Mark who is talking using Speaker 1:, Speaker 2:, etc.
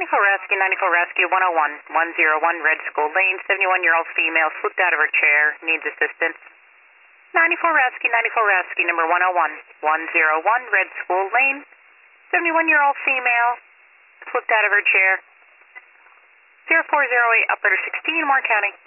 Speaker 1: 94 Rescue, 94 Rescue, 101, 101 Red School Lane, 71-year-old female slipped out of her chair, needs assistance. 94 Rescue, 94 Rescue, number 101, 101 Red School Lane, 71-year-old female slipped out of her chair. 0408, operator 16, Warren County.